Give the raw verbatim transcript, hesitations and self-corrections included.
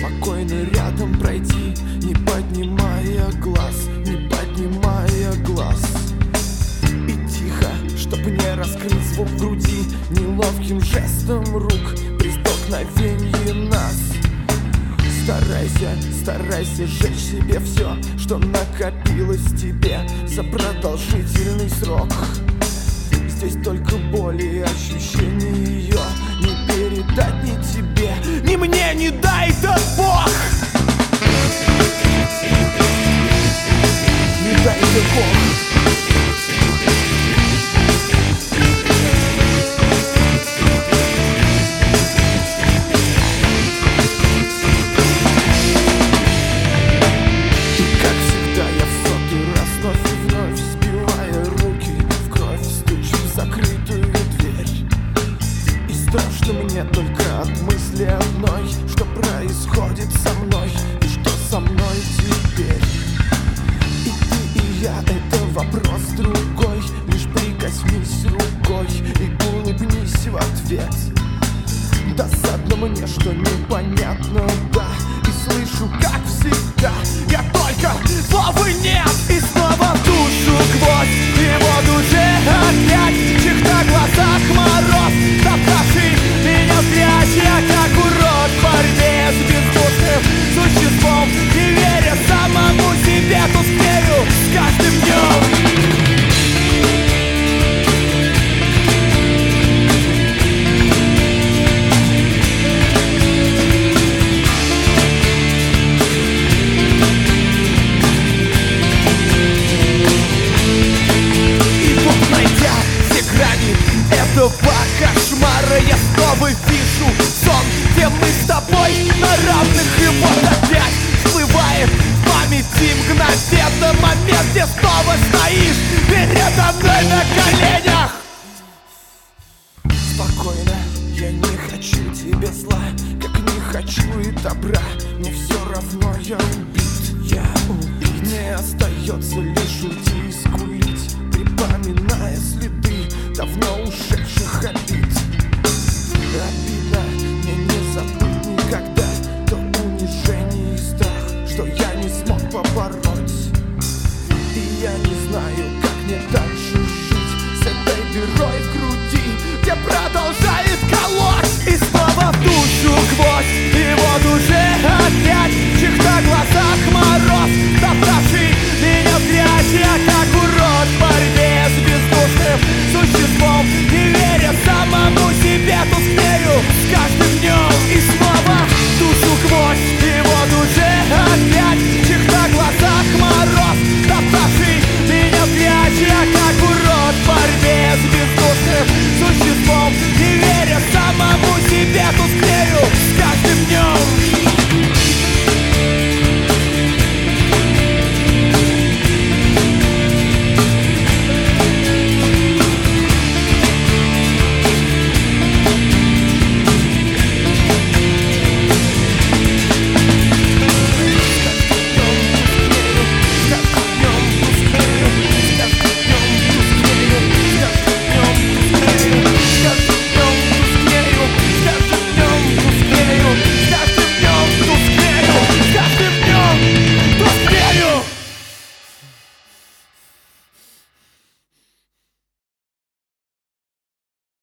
спокойно рядом пройти, не поднимая глаз, не поднимая глаз. И тихо, чтоб не раскрыть звук в груди, неловким жестом рук при столкновении нас. Старайся, старайся сжечь себе все, что накопилось в тебе за продолжительный срок. Здесь только боль и ощущение ее не передать ни тебе, ни мне, не дай этот Бог. Не дай этот Бог. Страшно мне только от мысли одной, что происходит со мной и что со мной теперь. И ты, и я — это вопрос другой. Лишь прикоснись рукой и улыбнись в ответ. Досадно мне, что непонятно, да. И слышу, как всегда, я только слова нет. И снова в душу гвоздь, и вот уже опять чих на глазах мороз, забравший меня в грязь. Я как урод в борьбе с бездушным существом, не веря самому себе, тускнею с каждым днем. Этого кошмара я снова вижу сон, где мы с тобой на равных. И вот опять всплывает в памяти мгновенно момент, где снова стоишь передо мной на коленях. Спокойно, я не хочу тебе зла, как не хочу и добра. Мне все равно, я убит, я убит. Мне остается лишь уйти и скулить, припоминая следы давно